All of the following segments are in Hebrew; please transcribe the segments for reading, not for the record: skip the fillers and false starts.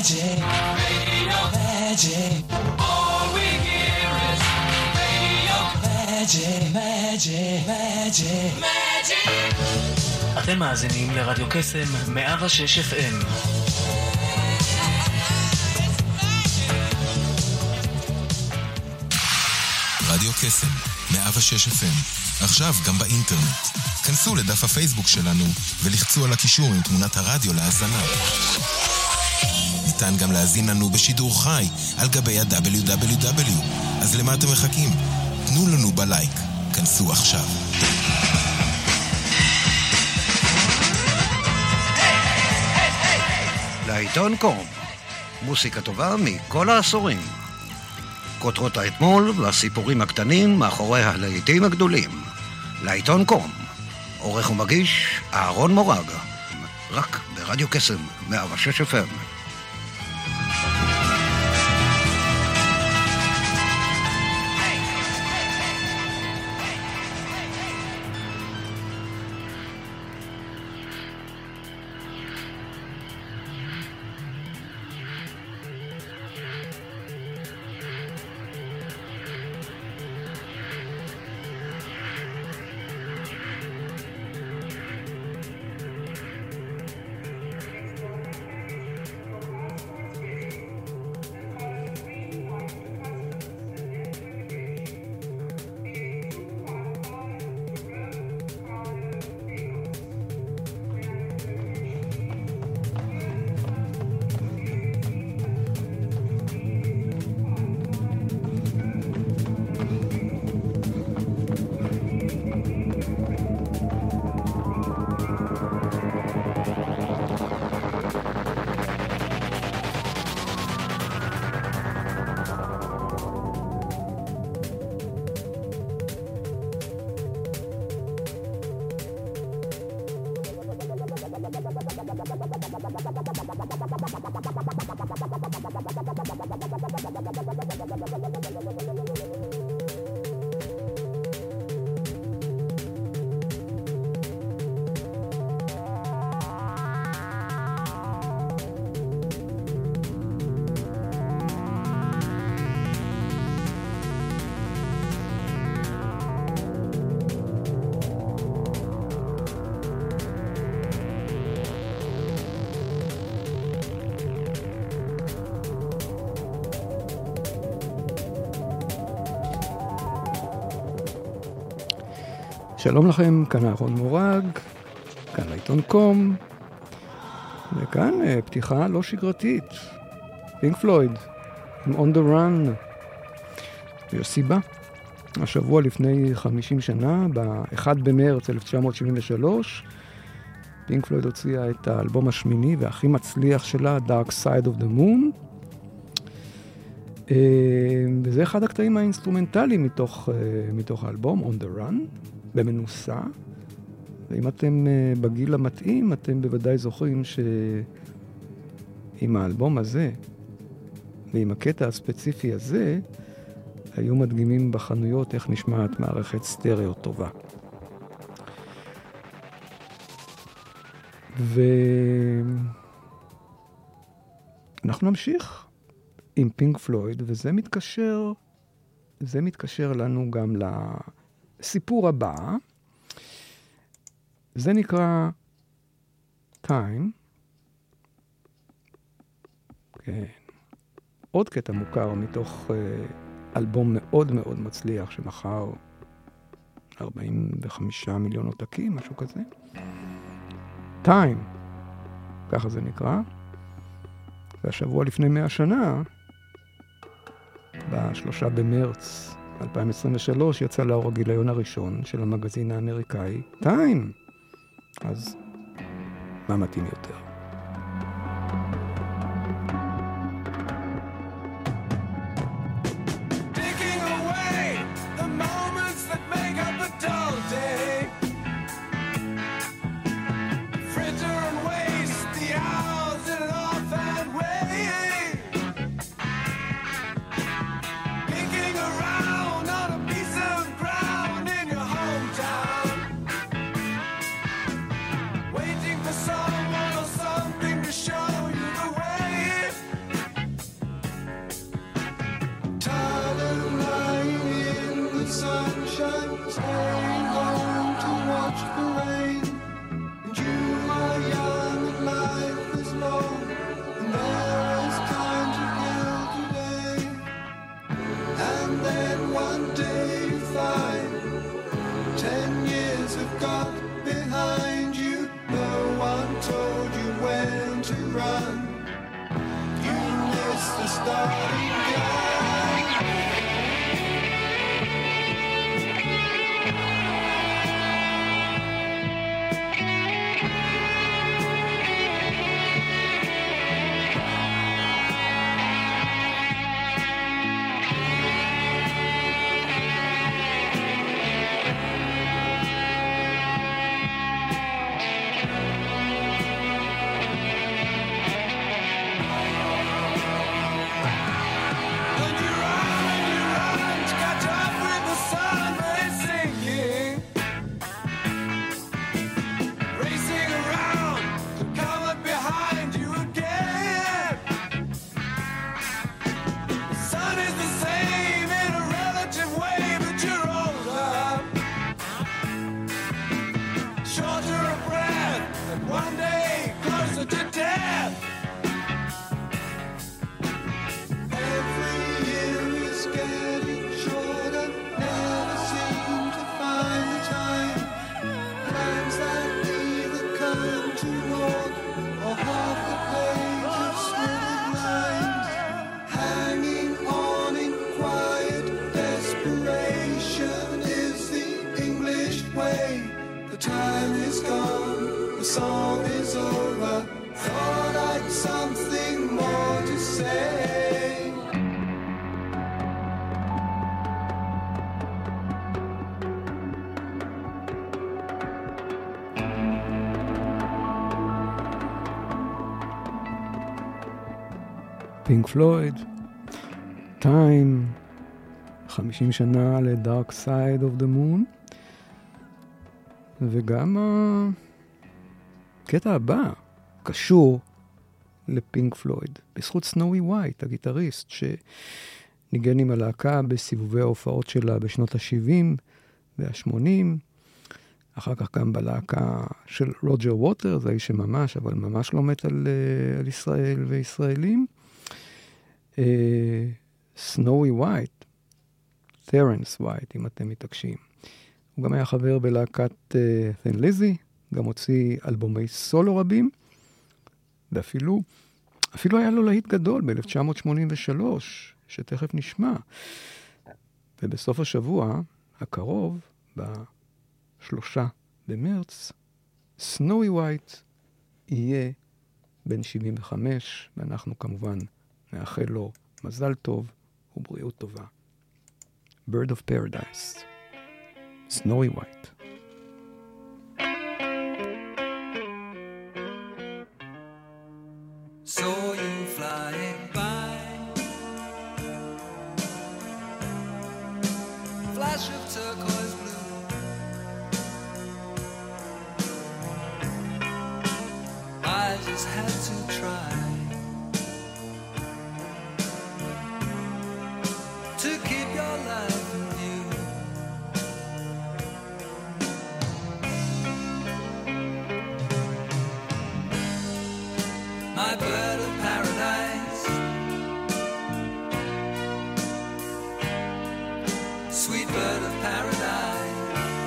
magic, radio magic. All we hear is radio magic, magic, magic, magic. אתם מאזינים לרדיו קסם 106 FM. רדיו קסם 106 FM, עכשיו גם באינטרנט. כנסו לדף הפייסבוק שלנו ולחצו על הקישור עם תמונת הרדיו להאזנה. ניתן גם להאזין לנו בשידור חי על גבי ה-www. אז למה אתם מחכים? תנו לנו בלייק. כנסו עכשיו. לעיתון קום, מוסיקה טובה מכל העשורים. כותרות האתמול והסיפורים הקטנים מאחורי הלהיטים הגדולים. לעיתון קום, עורך ומגיש אהרון מורג, רק ברדיו קסם 106 FM. שלום לכם, כאן אהרון מורג, כאן לעיתון קום, וכאן פתיחה לא שגרתית, פינק פלויד, עם On the Run. ויש סיבה. השבוע לפני 50 שנה, ב-1 במרץ 1973, פינק פלויד הוציאה את האלבום השמיני והכי מצליח שלה, Dark Side of the Moon. וזה אחד הקטעים האינסטרומנטליים מתוך האלבום, On the Run. במנוסה, ואם אתם בגיל המתאים, אתם בוודאי זוכרים שעם האלבום הזה, ועם הקטע הספציפי הזה, היו מדגימים בחנויות איך נשמעת מערכת סטריאו טובה. ואנחנו נמשיך עם פינק פלויד, וזה מתקשר לנו גם סיפור הבא. זה נקרא Time. כן. עוד קטע מוכר מתוך אלבום מאוד מאוד מצליח שמכר 45 מיליון עותקים, משהו כזה. Time. ככה זה נקרא. והשבוע לפני 100 שנה, ב3 במרץ 2023 יצא לאור הגיליון הראשון של המגזין האמריקאי Time. אז מה מתאים יותר? Waiting for someone or something to show you the way. and one day closer to death. Every year is getting shorter, never seem to find the time. Plans that either come to naught or half the pages swimming lines, hanging on in quiet desperation is the English way. The time is gone, the song is over. Thought I'd something more to say. פינק פלויד, טיים, 50 שנה ל-Dark Side of the Moon, וגם הקטע הבא קשור לפינק פלויד, בזכות סנואי ווייט, הגיטריסט שניגן עם הלהקה בסיבובי ההופעות שלה בשנות ה-70 וה-80, אחר כך גם בלהקה של רוג'ר ווטרס, האיש שממש, אבל ממש לא מת על ישראל וישראלים. סנואי ווייט, ת'רנס ווייט, אם אתם מתעקשים. הוא גם היה חבר בלהקת ת'ין ליזי, גם הוציא אלבומי סולו רבים, ואפילו היה לו להיט גדול ב-1983, שתכף נשמע. ובסוף השבוע הקרוב, ב3 במרץ, סנואי ווייט יהיה בן 75, ואנחנו כמובן נאחל לו מזל טוב ובריאות טובה. Bird of Paradise, סנואי ווייט. Saw you flying by, flash of turquoise blue, I just had to try to keep your life in view. My bird of paradise, sweet bird of paradise,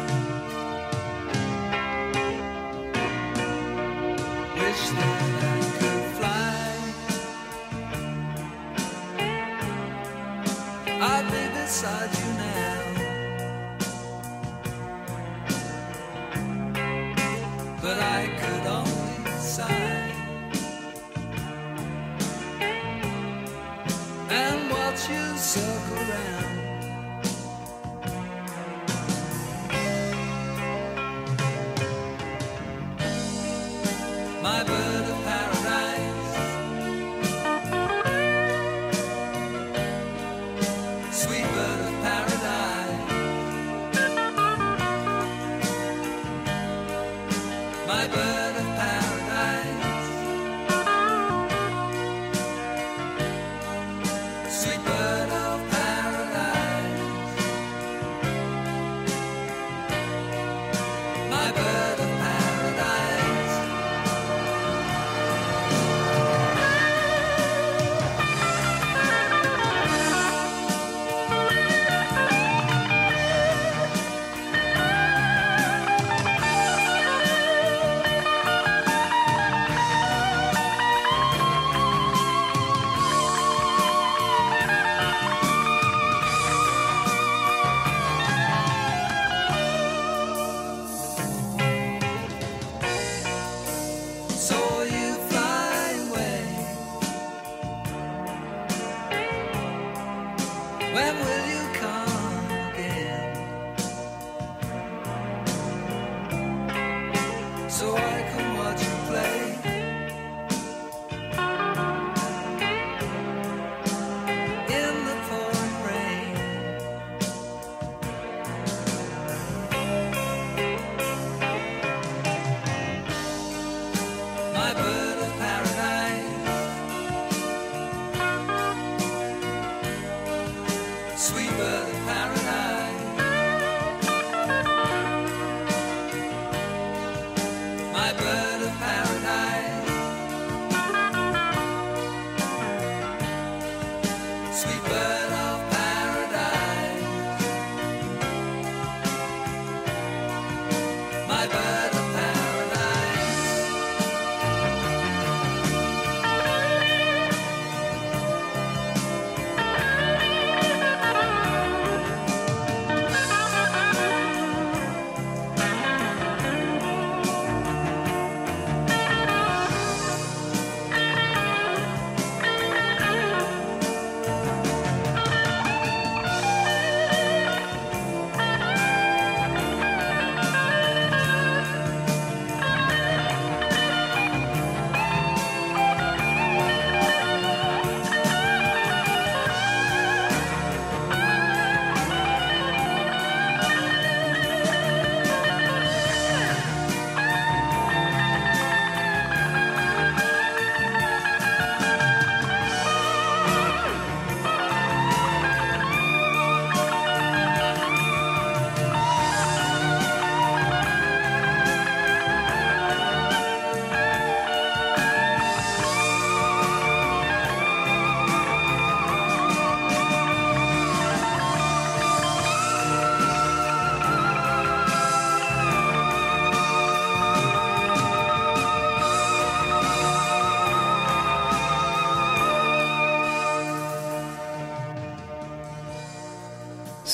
wish that I could fly. I'd be beside you now, but I could only sigh and watch you circle round. My bird of paradise, sweet bird of paradise, my bird of paradise, sweet bird of paradise, my bird of paradise.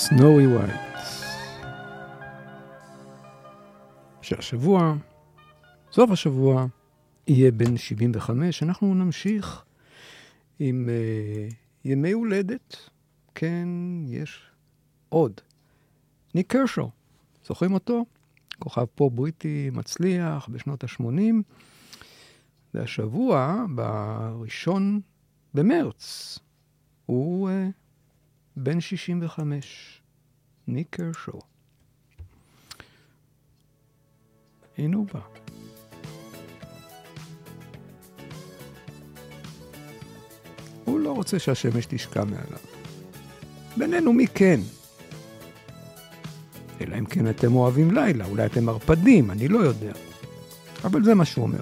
Snowy White. שהשבוע, סוף השבוע, יהיה בן 75. אנחנו נמשיך עם ימי הולדת. כן, יש עוד. ניק קרשו, זוכרים אותו? כוכב פופ בריטי מצליח בשנות ה-80. והשבוע, בראשון במרץ, הוא בן 65. ניק קרשו. הנה הוא בא. הוא לא רוצה שהשמש תשקע מעליו. בינינו מי כן? אלא אם כן אתם אוהבים לילה, אולי אתם מרפדים, אני לא יודע. אבל זה מה שהוא אומר.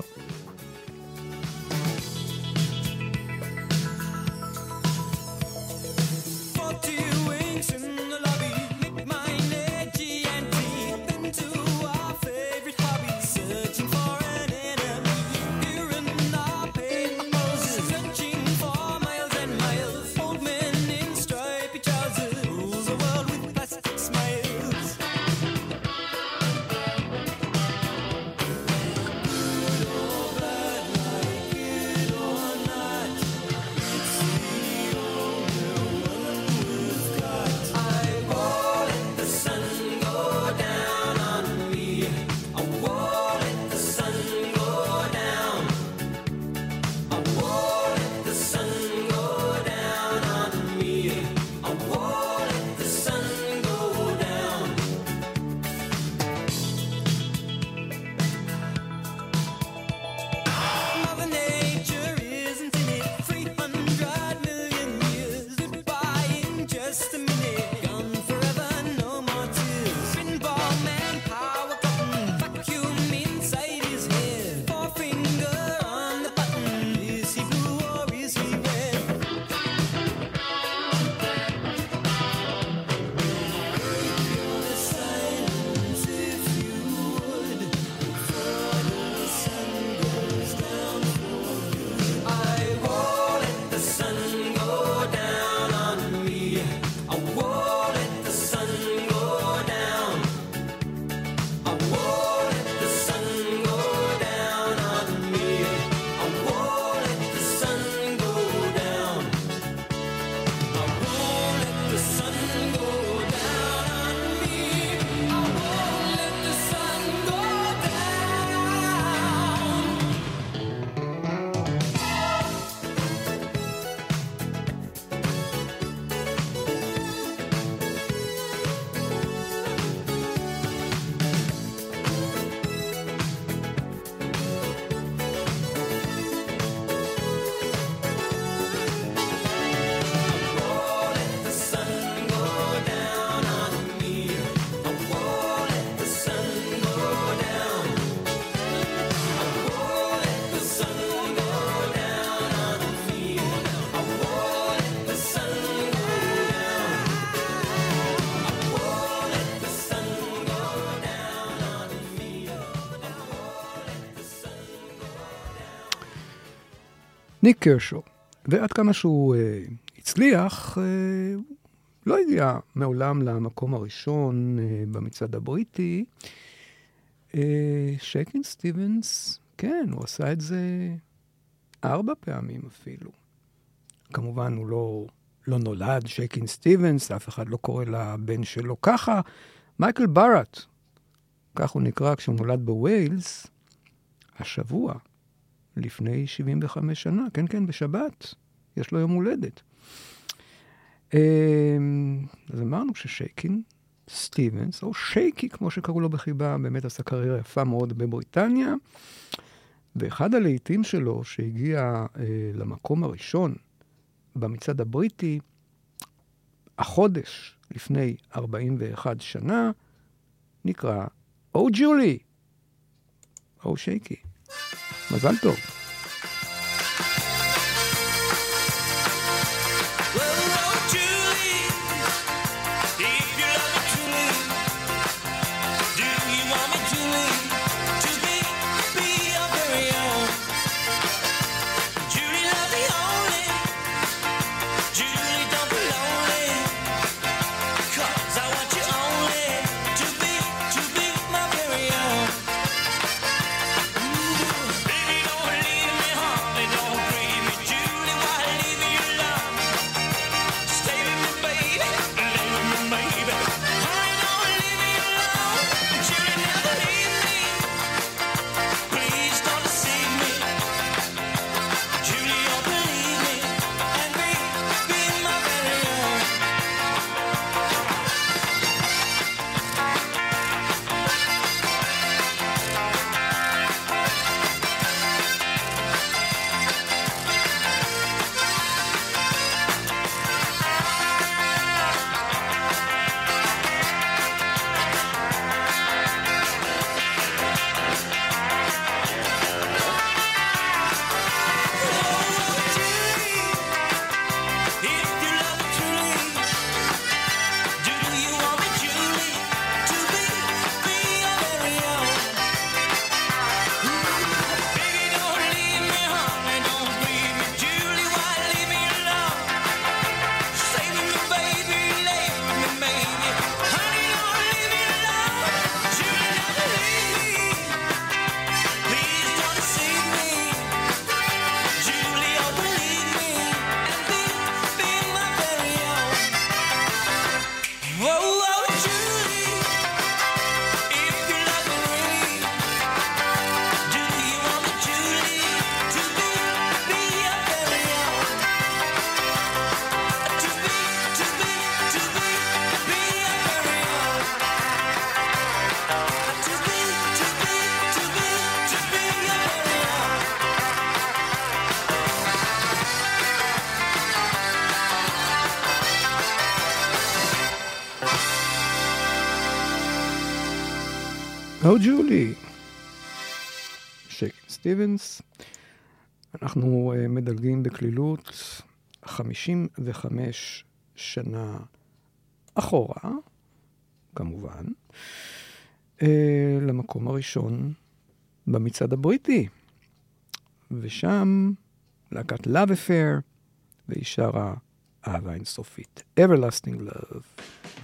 ניק קרשו, ועד כמה שהוא הצליח, לא הגיע מעולם למקום הראשון במצעד הבריטי. שייקין סטיבנס, כן, הוא עשה את זה 4 פעמים אפילו. כמובן הוא לא נולד שייקין סטיבנס, אף אחד לא קורא לבן שלו ככה. מייקל באראט, כך הוא נקרא כשהוא נולד בווילס, השבוע, לפני 75 שנה, כן, בשבת, יש לו יום הולדת. אז אמרנו ששייקין סטיבנס, או שייקי, כמו שקראו לו בחיבה, באמת עשה קריירה יפה מאוד בבריטניה, ואחד הלהיטים שלו שהגיע למקום הראשון במצעד הבריטי, החודש לפני 41 שנה, נקרא או ג'ולי, או שייקי. מזל טוב. Cause Oh Julie, שייקין סטיבנס. אנחנו מדלגים בכלילות 55 שנה אחורה, כמובן, למקום הראשון במצעד הבריטי. ושם להקת Love Affair, והיא שרה אהבה אינסופית, Everlasting Love.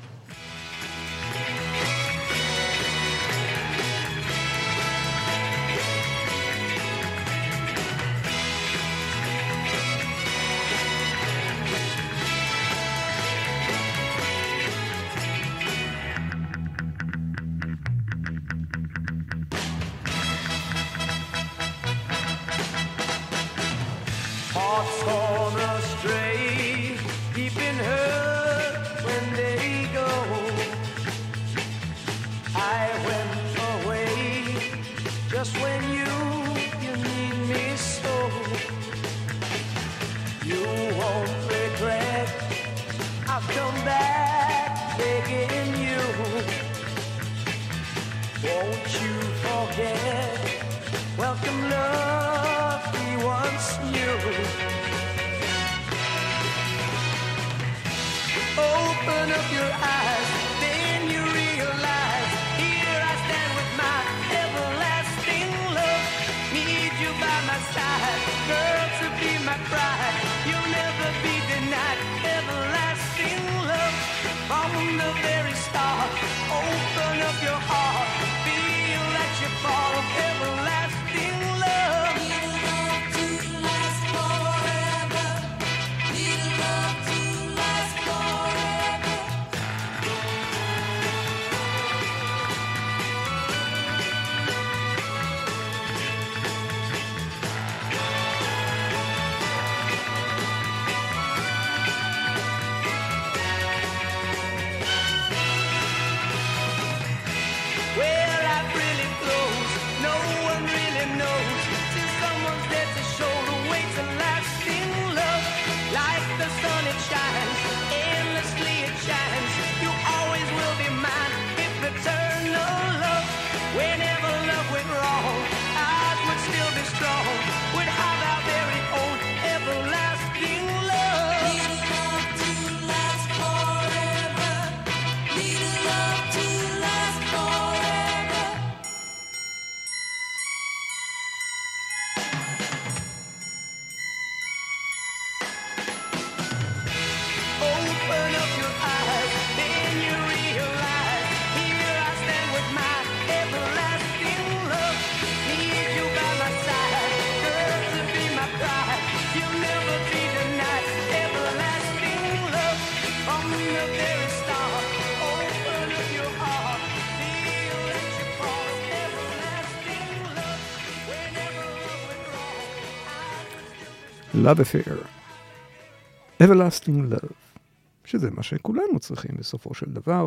Love Affair, Everlasting Love, שזה מה שכולנו צריכים בסופו של דבר.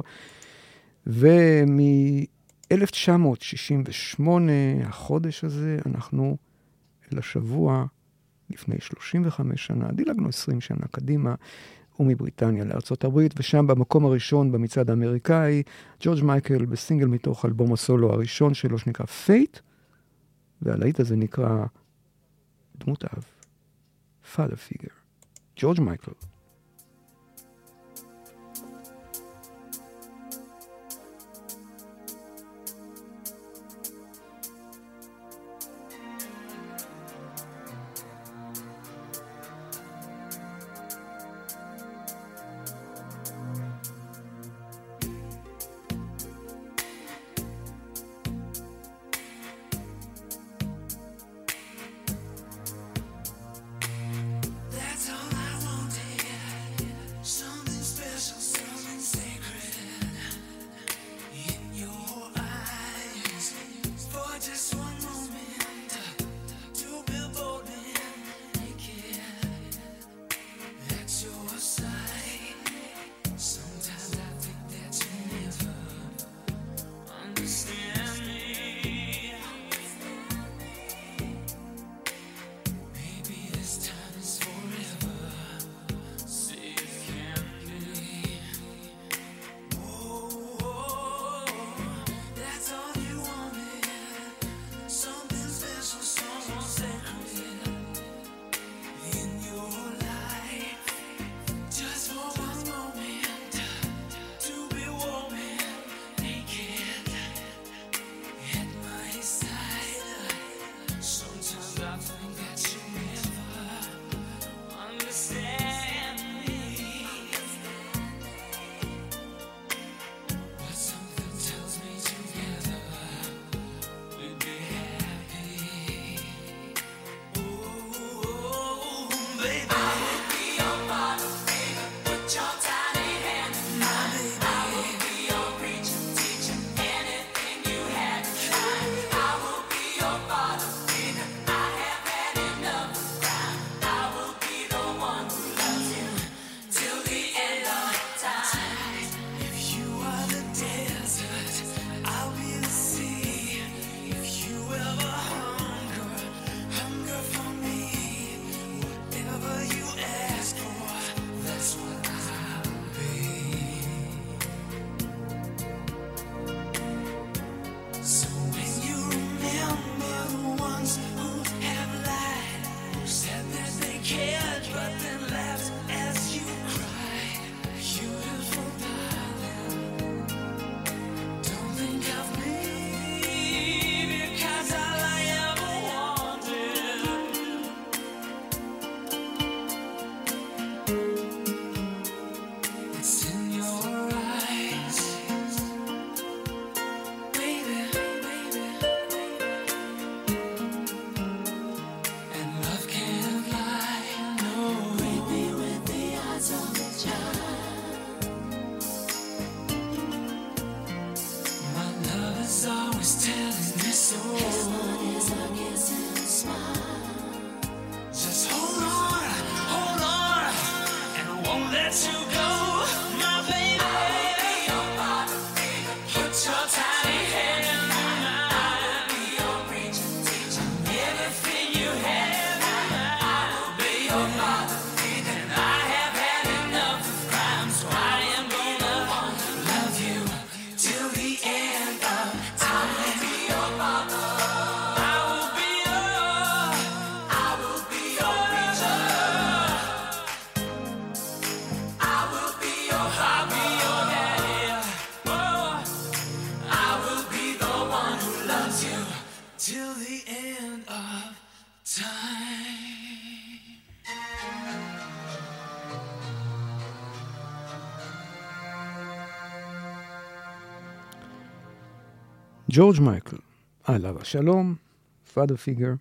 ומ-1968, החודש הזה, אנחנו לשבוע לפני 35 שנה, דילגנו 20 שנה קדימה, ומבריטניה לארצות הברית, ושם במקום הראשון במצעד האמריקאי, ג'ורג' מייקל בסינגל מתוך אלבום הסולו הראשון שלו, שנקרא Fate, והלהיט הזה נקרא דמות אב. Father figure, George Michael. That's all I wanted. you have, I will be your father. And I have had enough of crime, so I am gonna love you till the end of time. I will be your father. I will be your preacher. I will be your daddy. Oh, I will be the one who loves you till the end of time. ג'ורג' מייקל, עליו השלום, father figure.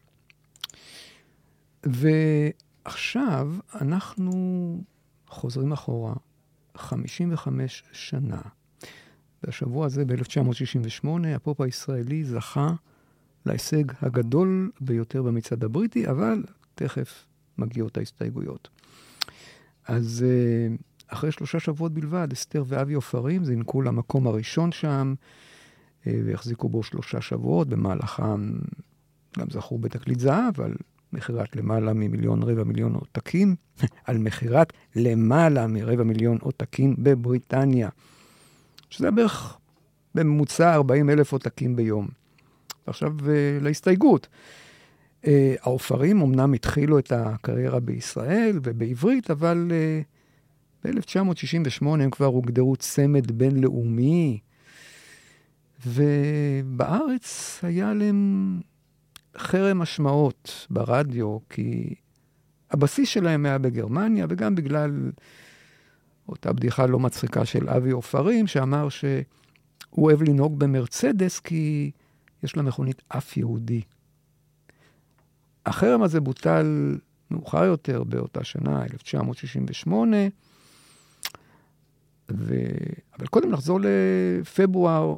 ועכשיו אנחנו חוזרים אחורה 55 שנה. בשבוע הזה, ב-1968, הפופ הישראלי זכה להישג הגדול ביותר במצעד הבריטי, אבל תכף מגיעות ההסתייגויות. אז אחרי 3 שבועות בלבד, אסתר ואבי עופרים זינקו למקום הראשון שם, והחזיקו בו 3 שבועות, במהלכם גם זכו בתקליט זהב, על מחירת למעלה מ1,250,000 עותקים, על מחירת למעלה מ250,000 עותקים בבריטניה, שזה בערך בממוצע 40,000 עותקים ביום. ועכשיו להסתייגות. העופרים אמנם התחילו את הקריירה בישראל ובעברית, אבל ב-1968 הם כבר הוגדרו צמד בינלאומי, ובארץ היה להם חרם משמעות ברדיו, כי הבסיס שלהם היה בגרמניה, וגם בגלל אותה בדיחה לא מצחיקה של אבי עופרים, שאמר שהוא אוהב לנהוג במרצדס, כי יש לה מכונית אף יהודי. החרם הזה בוטל מאוחר יותר באותה שנה, 1968, אבל קודם נחזור לפברואר,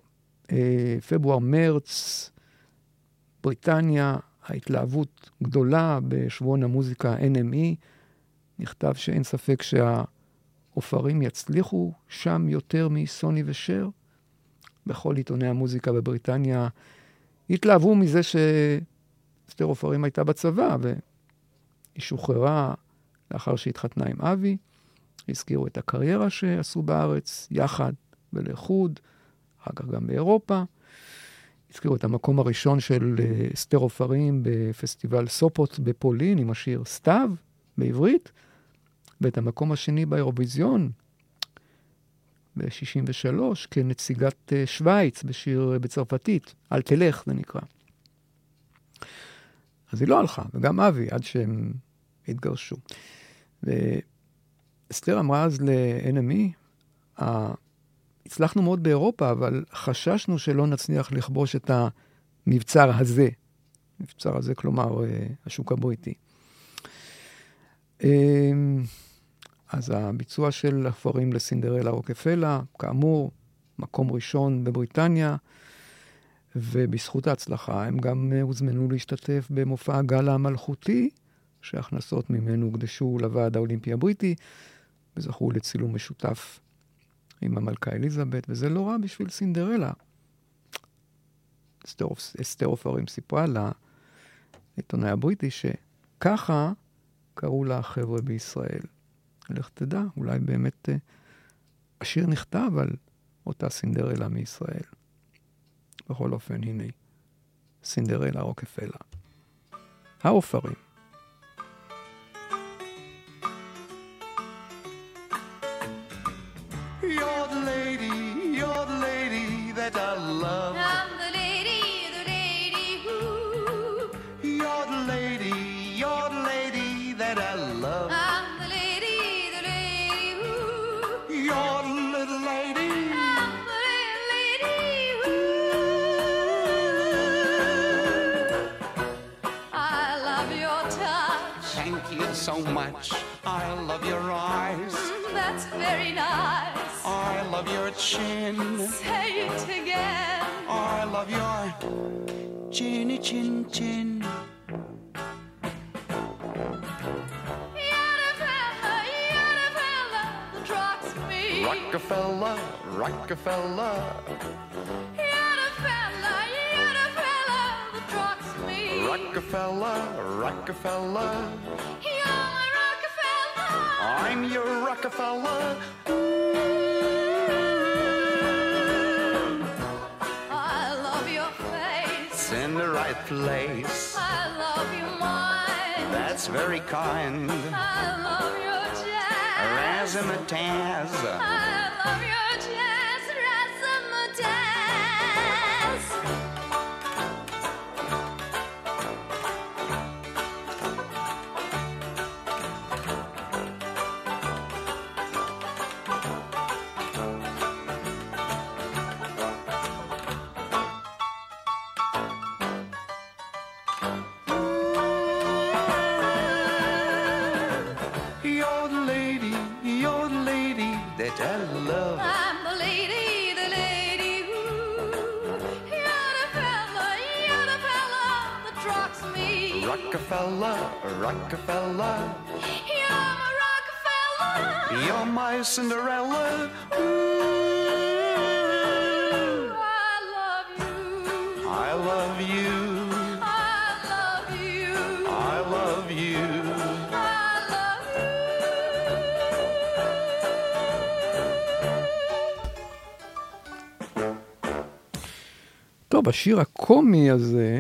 מרץ, בריטניה, ההתלהבות גדולה בשבועון המוזיקה NME, נכתב שאין ספק שהעופרים יצליחו שם יותר מסוני ושר. בכל עיתוני המוזיקה בבריטניה התלהבו מזה שאסתר עופרים הייתה בצבא, והיא שוחררה לאחר שהתחתנה עם אבי. הזכירו את הקריירה שעשו בארץ יחד ולחוד, אחר כך גם באירופה. הזכירו את המקום הראשון של אסתר עופרים בפסטיבל סופוט בפולין, עם השיר סתיו בעברית, ואת המקום השני באירוויזיון ב-63 כנציגת שוויץ בשיר בצרפתית, אל תלך זה נקרא. אז היא לא הלכה, וגם אבי, עד שהם התגרשו. ואסתר אמרה אז ל-NME, הצלחנו מאוד באירופה, אבל חששנו שלא נצליח לכבוש את המבצר הזה. מבצר הזה, כלומר, השוק הבריטי. אז הביצוע של עופרים לסינדרלה רוקפלה, כאמור, מקום ראשון בבריטניה, ובזכות ההצלחה הם גם הוזמנו להשתתף במופע הגאלה המלכותי, שההכנסות ממנו הוקדשו לוועד האולימפי הבריטי, וזכו לצילום משותף עם המלכה אליזבת, וזה לא רע בשביל סינדרלה. אסתר עופרים סיפרה לעיתונאי הבריטי שככה קראו לה חבר'ה בישראל. לך תדע, אולי באמת השיר נכתב על אותה סינדרלה מישראל. בכל אופן, הנה, סינדרלה רוקפלה. העופרים. You're the lady that I love. I'm the lady who. You're the lady that I love. I'm the lady who. You're the little lady. I'm the lady who. I love your touch. Thank you so much. I love your eyes. That's very nice. I love your chin. Say it again. I love your chinny chin chin. You're the fella that rocks me. Rockefeller, Rockefeller. You're the fella that rocks me. Rockefeller. Rockefeller, Rockefeller. You're my Rockefeller. I'm your Rockefeller. I love your face. It's in the right place. I love your mind. That's very kind. I love your jazz. Razzmatazz. I love your jazz. Razzmatazz. You're the lady that I love. I'm the lady who. You're the fella that rocks me. Rockefeller, Rockefeller. You're my Rockefeller. You're my Cinderella. I love you. I love you. I love you. I love you. I love you. טוב, השיר הקומי הזה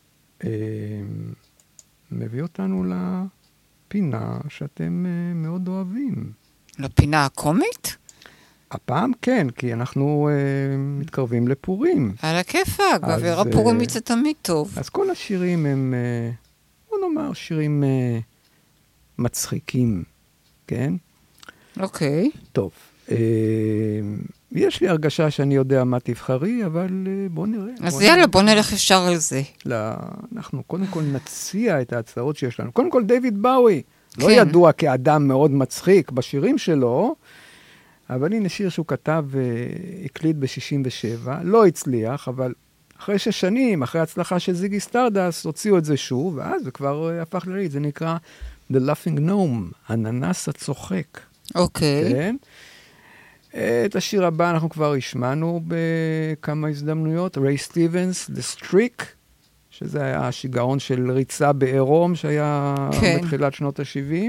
מביא אותנו לפינה שאתם מאוד אוהבים. לפינה הקומית? הפעם כן, כי אנחנו מתקרבים לפורים. על הכיפאק, באוויר הפורים זה תמיד טוב. אז כל השירים הם, בוא נאמר, שירים מצחיקים, כן? אוקיי. טוב. יש לי הרגשה שאני יודע מה תבחרי, אבל בוא נראה. אז יאללה, בוא נלך ישר על זה. אנחנו קודם כל נציע את ההצעות שיש לנו. קודם כל, דיוויד באוי, לא כן. ידוע כאדם מאוד מצחיק בשירים שלו, אבל הנה שיר שהוא כתב והקליט ב-67, לא הצליח, אבל אחרי 6 שנים, אחרי ההצלחה של זיגי סטרדס, הוציאו את זה שוב, ואז זה כבר הפך לליט, זה נקרא The Laughing Gnome, הננס הצוחק. אוקיי. כן? את השיר הבא אנחנו כבר השמענו בכמה הזדמנויות, ריי סטיבנס, The Streak, שזה היה השיגעון של ריצה בעירום, שהיה כן. בתחילת שנות ה-70.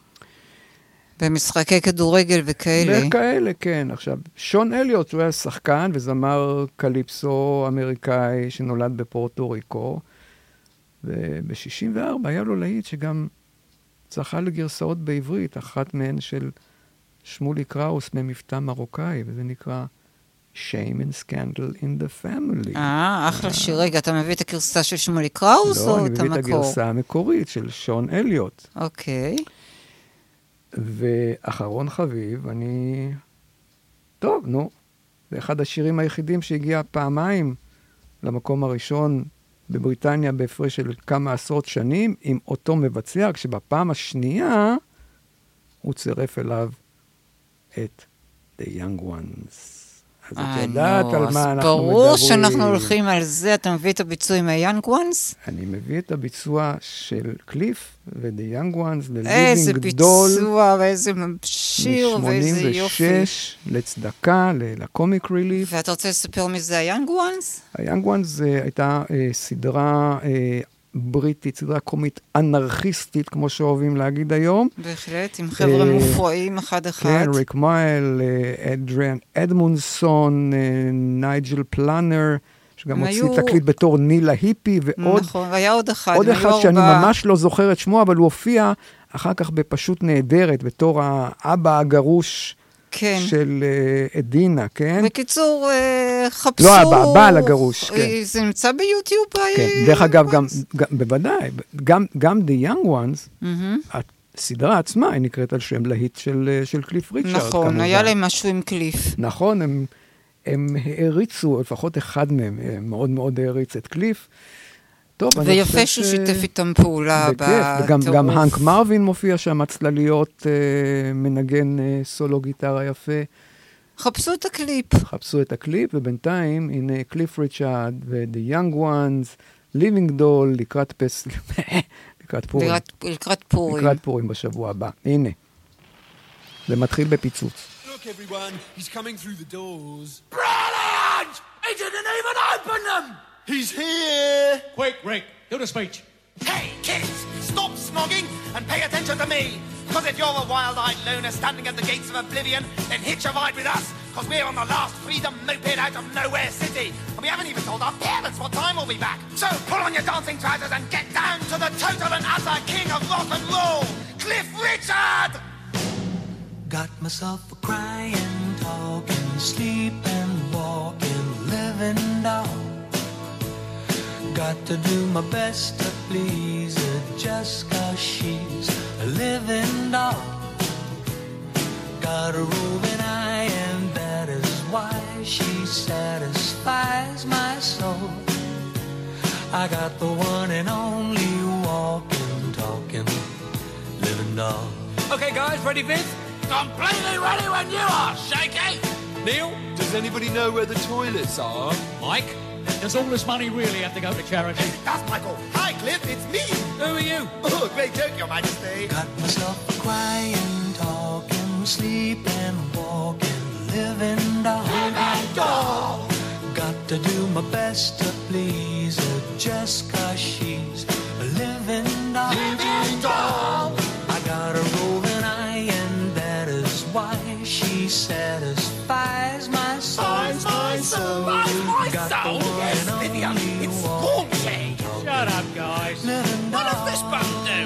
במשחקי כדורגל וכאלה. וכאלה, כן. עכשיו, שון אליוט, הוא היה שחקן וזמר קליפסו אמריקאי שנולד בפורטו ריקו, וב-64 היה לו להיט שגם זכה לגרסאות בעברית, אחת מהן של שמולי קראוס ממבטא מרוקאי, וזה נקרא Shame and Scandal in the Family. אחלה שיר. רגע, אתה מביא את הגרסה של שמולי קראוס לא, או אני את מביא את המקור? הגרסה המקורית של שון אליוט. אוקיי. ואחרון חביב, טוב, נו, זה אחד השירים היחידים שהגיע פעמיים למקום הראשון בבריטניה בהפרש של כמה עשרות שנים, עם אותו מבצע, כשבפעם השנייה הוא צירף אליו את The Young Ones. אז את יודעת על מה אנחנו מדברים. ברור שאנחנו הולכים על זה, אתה מביא את הביצוע עם ה-Young Ones? אני מביא את הביצוע של קליף ו-The Young Ones, איזה ל-Living Doll. ביצוע, ואיזה שיר, ואיזה יופי. מ-86 לצדקה, לקומיק ריליף. ואתה רוצה לספר מזה ה-Young Ones? ה-Young Ones הייתה סדרה בריטית, סדרה קומית אנרכיסטית, כמו שאוהבים להגיד היום. בהחלט, עם חבר'ה מופרעים אחד-אחד. כן, ריק מייל, אדריאן אדמונסון, נייג'ל פלאנר, שגם הוציא תקליט בתור נילה היפי, ועוד... נכון, והיה עוד אחד. עוד אחד שאני ממש לא זוכר את שמו, אבל הוא הופיע אחר כך בפשוט נהדרת, בתור האבא הגרוש של אדינה, כן? בקיצור, חפשו... לא, הבעל הגרוש, כן. זה נמצא ביוטיוב? כן, דרך אגב, בוודאי, גם The Young Ones, הסדרה עצמה היא נקראת על שם להיט של קליף ריצ'ארד. נכון, היה להם משהו עם קליף. נכון, הם העריצו, לפחות אחד מהם מאוד מאוד העריץ את קליף. ויפה שהוא שיתף איתם פעולה בטירוף. וגם הנק מרווין מופיע שם, הצלליות, מנגן סולו גיטרה יפה. חפשו את הקליפ. ובינתיים, הנה קליף ריצ'ארד ו-The Young Ones, Living Doll, לקראת פורים בשבוע הבא. הנה. זה מתחיל בפיצוץ. Look everyone, he's coming through the doors. Brilliant! He didn't even open them! He's here! Quick, Rick, do the speech. Hey, kids, stop snogging and pay attention to me. Because if you're a wild-eyed loner standing at the gates of oblivion, then hitch a ride with us. Because we're on the last freedom moped out of nowhere city. And we haven't even told our parents what time we'll be back. So pull on your dancing trousers and get down to the total and utter king of rock and roll, Cliff Richard! Got myself a crying, talking, sleeping, walking, living doll. Got to do my best to please her just 'cause she's a living doll. Got a roving eye and that is why she satisfies my soul. I got the one and only walking, talking, living doll. Okay, guys, ready, Viv? Completely ready when you are, Shaky! Neil, does anybody know where the toilets are? Mike, does all this money really have to go to charity? It does, Michael. Hi, Cliff, it's me. Who are you? Oh, great joke, Your Majesty. Got myself a crying, talking, sleeping, walking, living doll. Living doll. Got to do my best to please her just 'cause she's a living doll. Living doll. I got a roving eye and that is why she satisfies my soul. My soul. Got the one Yes, and Vivian, only it's walking, scorching. Shut up, guys. living What doll. does this button do?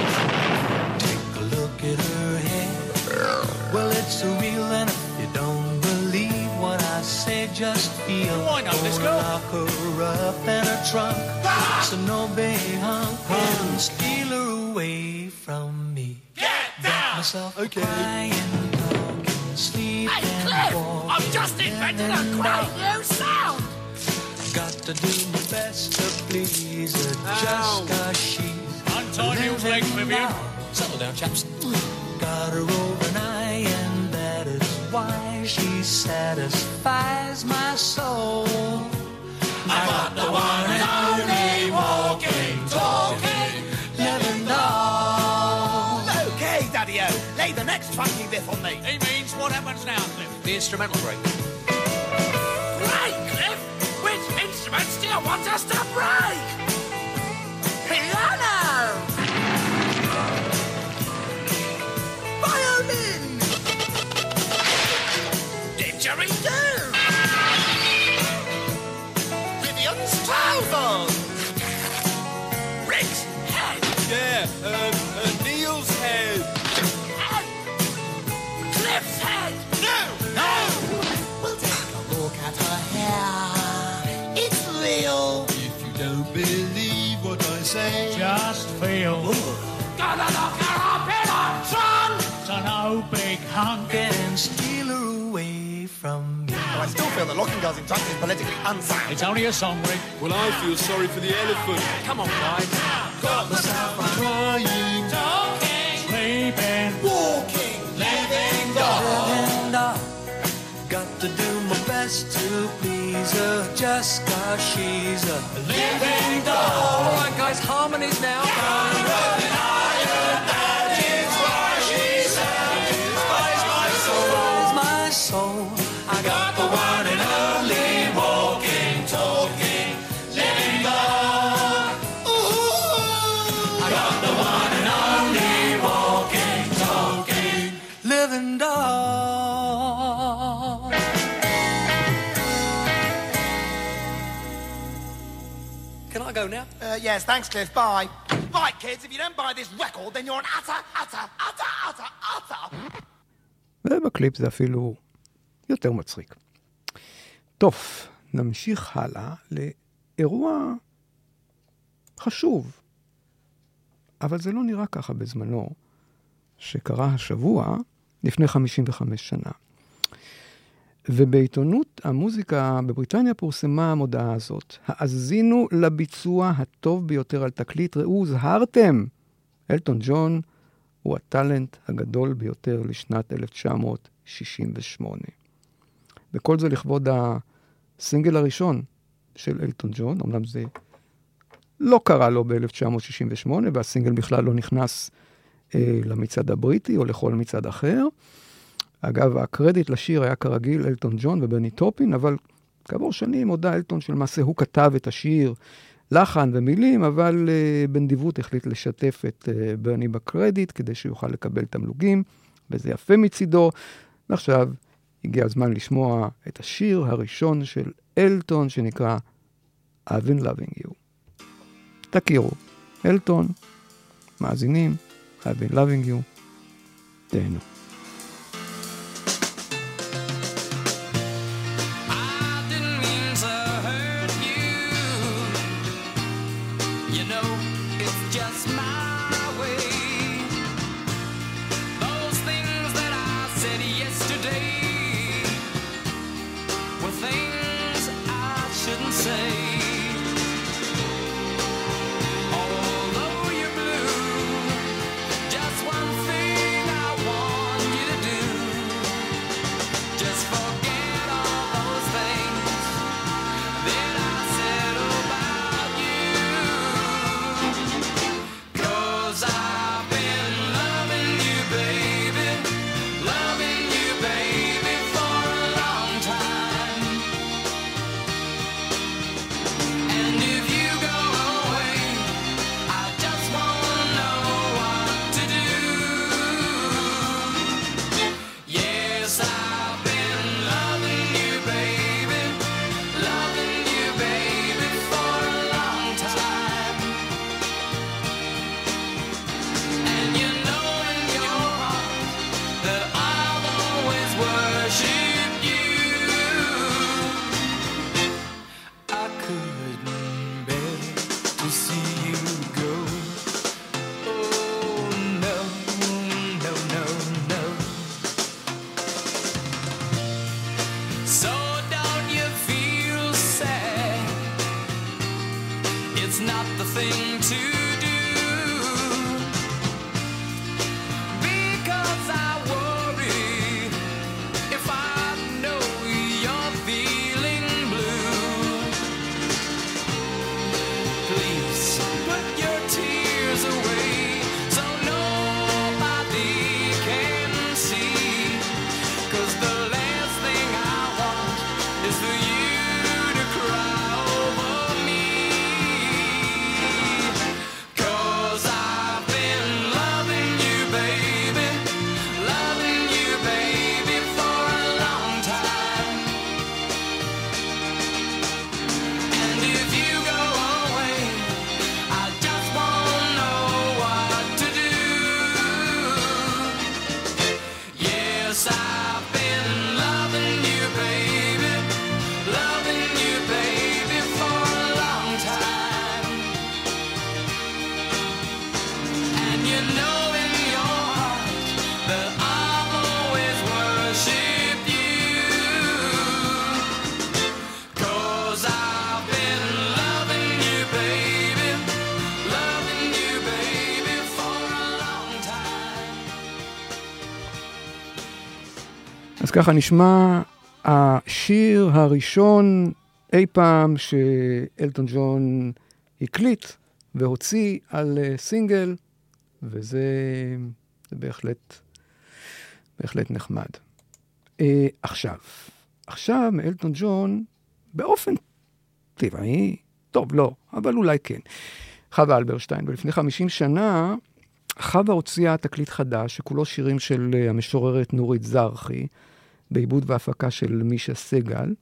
Take a look at her head. Well, it's surreal, and if you don't believe what I say, just feel. Oh, I know this girl. Lock her up in her trunk, so no big hunk can steal her away from me. Get down! Myself Okay. crying, talking, sleeping, Hey, Cliff, walking, I've just invented a living great doll. new sound. Got to do my best to please her just 'cause she's Untie Neil's legs, Vivian. Settle down, chaps. Got her over an eye, and that is why she satisfies my soul. I got the one and only walking, talking, living doll. Okay, Daddy-O, lay the next funky riff on me. He means what happens now, Cliff? The instrumental break. Great, Cliff! Which instruments do you want us to break? Piano! Violin! Didgeridoo! Vivian's trousers! Rick's head! Yeah, Neil's head. Head! Cliff's head! No! We'll take a look at her hair. It's real. If you don't believe what I say, Just feel. Gonna knock her up in a trunk! So no big hunk. And steal her away from me. I still feel that locking girls in trunks is politically unsound. It's only a song, Rick. well, I feel sorry for the elephant. Come on, guys. Got myself a Crying, talking, Sleeping. walking, living doll. Living doll. Got to do my best to please her just 'cause she's a living doll. All right, guys, harmonies now. Satisfies my soul. I got the one and only walking, talking, living doll. I got the one and only walking, talking, living doll. Can I go now? Yes, thanks, Cliff. Bye. Right, kids, if you don't buy this record, then you're an utter. ובקליפ זה אפילו יותר מצחיק. טוב, נמשיך הלאה לאירוע חשוב. אבל זה לא נראה ככה בזמנו, שקרה השבוע לפני 55 שנה. ובעיתונות המוזיקה בבריטניה פורסמה המודעה הזאת. האזינו לביצוע הטוב ביותר על תקליט, ראו, זהרתם. אלטון ג'ון הוא הטלנט הגדול ביותר לשנת 1968. וכל זה לכבוד הסינגל הראשון של אלטון ג'ון, אמנם זה לא קרה לו ב-1968, והסינגל בכלל לא נכנס למצעד הבריטי או לכל מצעד אחר. אגב, הקרדיט לשיר היה כרגיל אלטון ג'ון ובני טופין, אבל כעבור שנים הודע אלטון שלמעשה הוא כתב את השיר לחן ומילים, אבל בנדיבות החליט לשתף את ברני בקרדיט, כדי שיוכל לקבל תמלוגים, וזה יפה מצידו. ועכשיו הגיע הזמן לשמוע את השיר הראשון של אלטון, שנקרא I've been loving you. תכירו, אלטון, מאזינים, I've been loving you, תהנו. אז ככה נשמע השיר הראשון אי פעם שאלטון ג'ון הקליט והוציא על סינגל, וזה בהחלט נחמד. עכשיו מאלטון ג'ון באופן טבעי, טוב לא, אבל אולי כן, חווה אלברשטיין, ולפני 50 שנה חווה הוציאה תקליט חדש שכולו שירים של המשוררת נורית זרחי, בעיבוד והפקה של מישה סגל.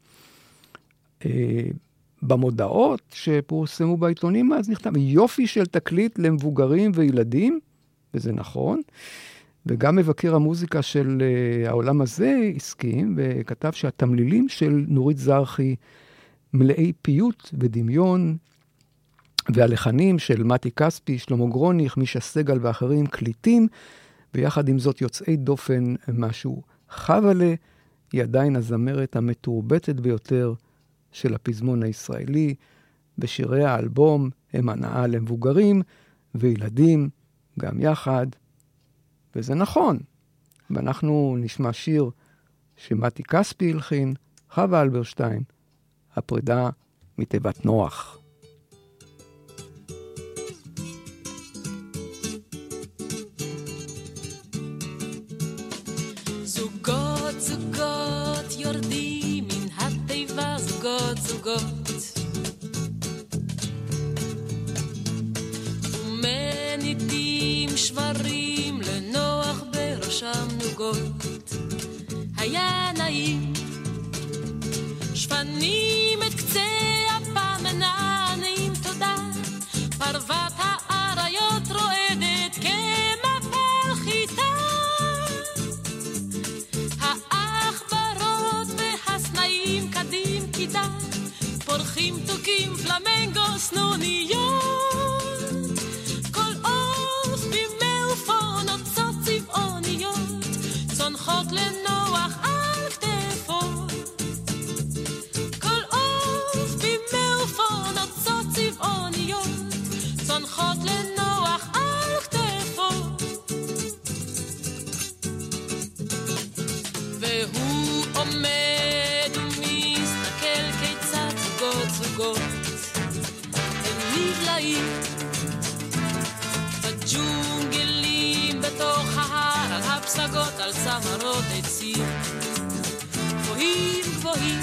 במודעות שפורסמו בעיתונים אז נכתב יופי של תקליט למבוגרים וילדים, וזה נכון, וגם מבקר המוזיקה של העולם הזה הסכים וכתב שהתמלילים של נורית זרחי מלאי פיוט ודמיון, והלחנים של מתי כספי, שלמה גרוניך, מישה סגל ואחרים קליטים, ויחד עם זאת יוצאי דופן משהו. חווה היא עדיין הזמרת המתורבתת ביותר של הפזמון הישראלי, ושירי האלבום הם הנאה למבוגרים וילדים גם יחד, וזה נכון. ואנחנו נשמע שיר שמתי כספי הלחין, חווה אלברשטיין, הפרידה מתיבת נוח. זוגות זוגות יורדים מן התיבה, זוגות זוגות שברים לנוח בראשם נוגות. היה נעים, שפנים את קצה הפעם נעים תודה, פרוות האריות רועדת כמפל חיטה, העכברות והסנאים קדים כיתה, פורחים תוקים פלמנגו סנוניות, כל עוף במעופונות צות צבעוניות, צונחות לנוח על כתפו, כל עוף במעופונות צות צבעוניות, צונחות לנוח על כתפו, והוא עומד ומסתכל כיצד זוגות הם נבלעים בג'ונגלים בתוך ההר, על הפסגות, על צמרות עצים גבוהים גבוהים,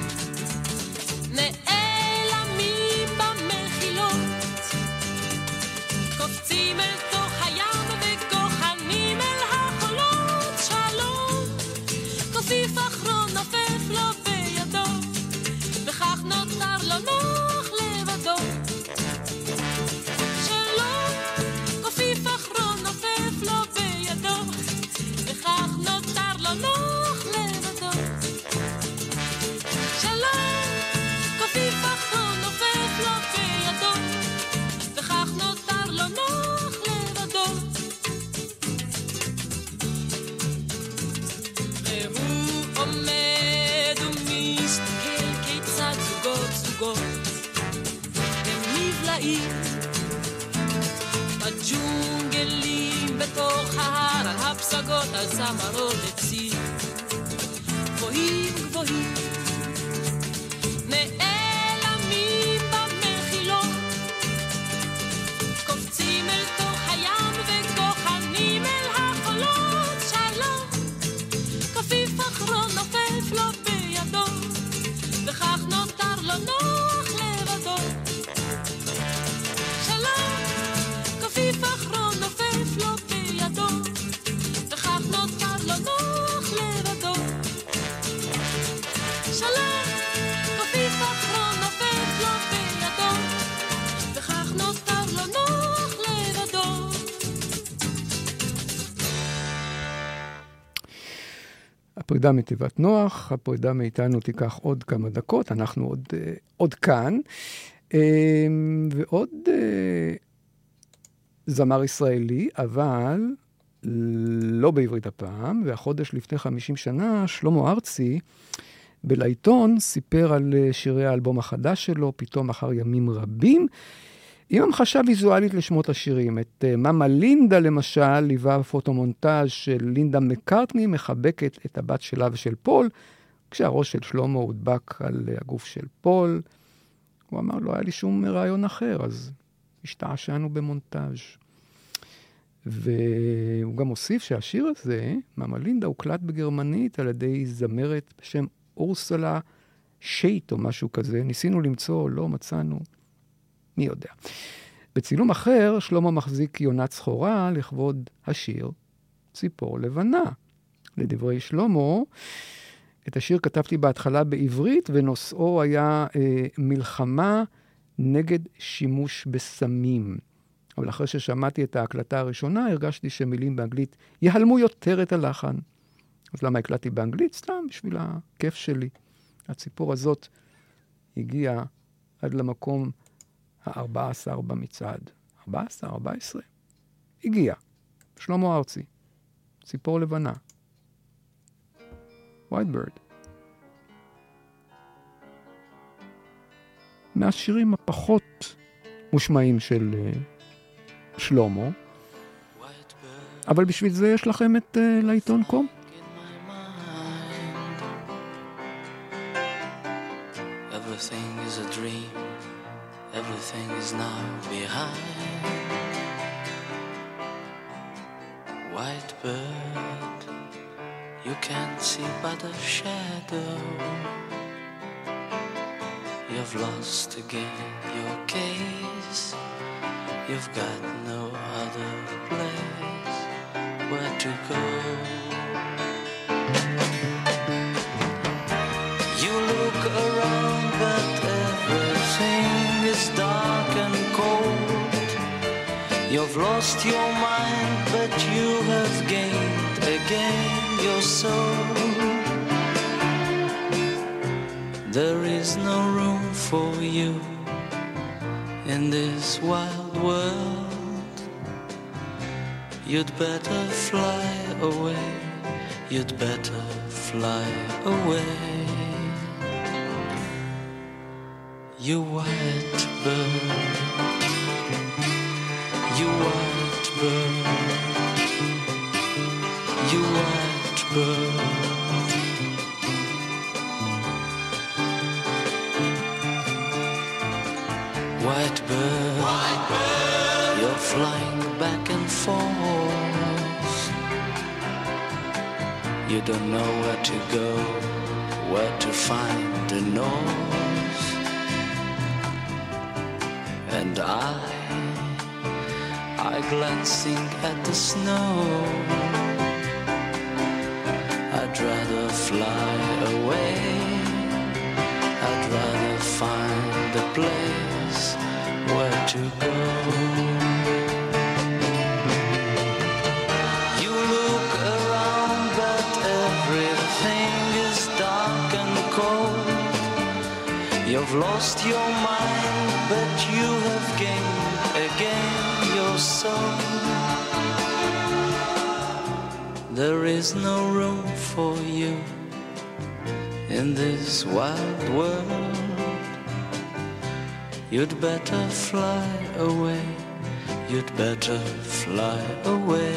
נעלמים במחילות, קופצים אל תוך הים וכוחנים אל החולות. שלום, כופיף אחרון נופף לו בידו, וכך נותר לו נוח לבדו. שלום, כופיף אחרון נופף לו בידו, וכך נותר לו נוח לבדו. שלום, כופיף אחרון נופף לו בידו, וכך נותר לו נוח לבדו. והוא עומד ומסתכל כיצד זוגות הם נבלעים בג'ונגלים בתוך ההר, על הפסגות, על צמרות עצים גבוהים גבוהים, נעלמים במחילות, קופצים אל תוך הים וכוחנים אל החולות. שלום, כפיף אחרון נופף לו בידו, וכך נותר לו נוח לבדו. שלום, כפיף אחרון נופף לו בידו, וכך נותר לו נוח לבדו. שלום, כפיף אחרון נופף לו בידו, וכך נותר לו נוח לבדו. הפרידה מתיבת נוח, הפרידה מאיתנו תיקח עוד כמה דקות, אנחנו עוד כאן, ועוד זמר ישראלי, אבל לא בעברית הפעם, והחודש לפני 50 שנה, שלמה ארצי, בלעיתון סיפר על שירי האלבום החדש שלו, פתאום אחר ימים רבים, עם המחשה ויזואלית לשמות השירים. את מאמה לינדה למשל, ליווה פוטומונטאז' של לינדה מקארטני, מחבקת את הבת שלה ושל פול, כשהראש של שלמה הודבק על הגוף של פול. הוא אמר, לא היה לי שום רעיון אחר, אז השתעשענו במונטאז'. והוא גם הוסיף שהשיר הזה, מאמה לינדה, הוקלט בגרמנית על ידי זמרת בשם אורסולה שייט או משהו כזה. ניסינו למצוא, לא מצאנו, מי יודע. בצילום אחר, שלמה מחזיק יונת סחורה לכבוד השיר ציפור לבנה. לדברי שלמה, את השיר כתבתי בהתחלה בעברית, ונושאו היה מלחמה נגד שימוש בסמים. אבל אחרי ששמעתי את ההקלטה הראשונה, הרגשתי שמילים באנגלית יהלמו יותר את הלחן. אז למה הקלטתי באנגלית? סתם, בשביל הכיף שלי. הציפור הזאת הגיעה עד למקום ה-14 במצעד. 14? 14? הגיע. שלמה ארצי. ציפור לבנה. White Bird. מהשירים הפחות מושמעים של שלמה. אבל בשביל זה יש לכם את לעיתון קום. Everything is a dream. Everything is now behind. White bird, you can't see but a shadow. You've lost again your case. You've got no other place. where to go. You look around but everything is dark and cold. You've lost your mind but you have gained again your soul. There is no room for you in this wild world. You'd better fly away. You'd better fly away. You white bird, you white bird, you white bird. White bird, you're flying back and forth. You don't know where to go, where to find the north. And I glancing at the snow. I'd rather fly away. I'd rather find a place where to go. You look around but everything is dark and cold. You've lost your mind but you have gained again your soul. There is no room for you in this wild world. You'd better fly away. You'd better fly away.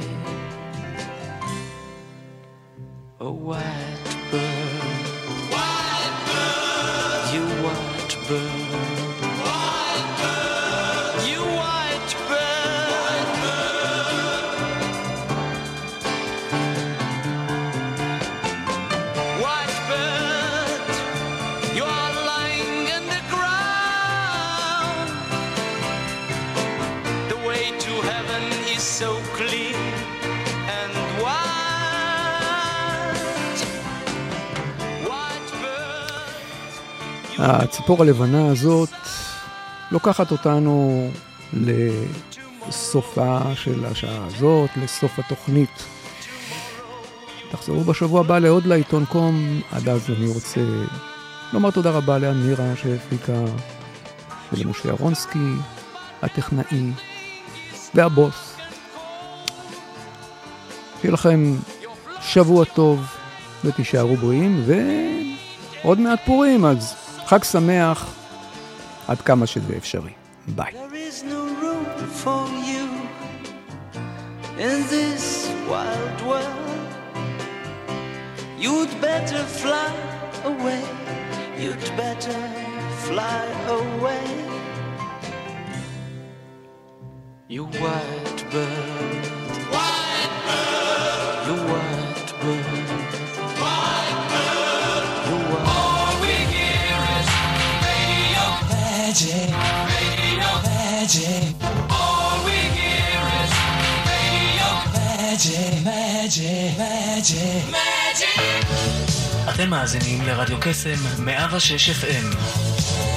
A white bird, white bird, you white bird, white bird, you white bird, white bird, you are lying in the ground. The way to heaven is so clean and white. White bird. הציפור הלבנה הזאת לוקחת אותנו לסופה של השעה הזאת, לסוף התוכנית. תחזרו בשבוע הבא לעוד לעיתון קום. עד אז אני רוצה לומר תודה רבה לאמירה שהפיקה, ולמשה ירונסקי הטכנאי והבוס. שיהיה לכם שבוע טוב ותישארו בריאים, ועוד מעט פורים, אז חג שמח עד כמה שזה אפשרי. ביי. There is no room for you in this wild world. You'd better fly away. You'd better fly away. You white bird, white bird, you white bird, white bird, you white. All we hear is radio magic, radio magic. All we hear is radio magic, magic, magic, magic. אתם מאזינים לרדיו קסם 106 FM.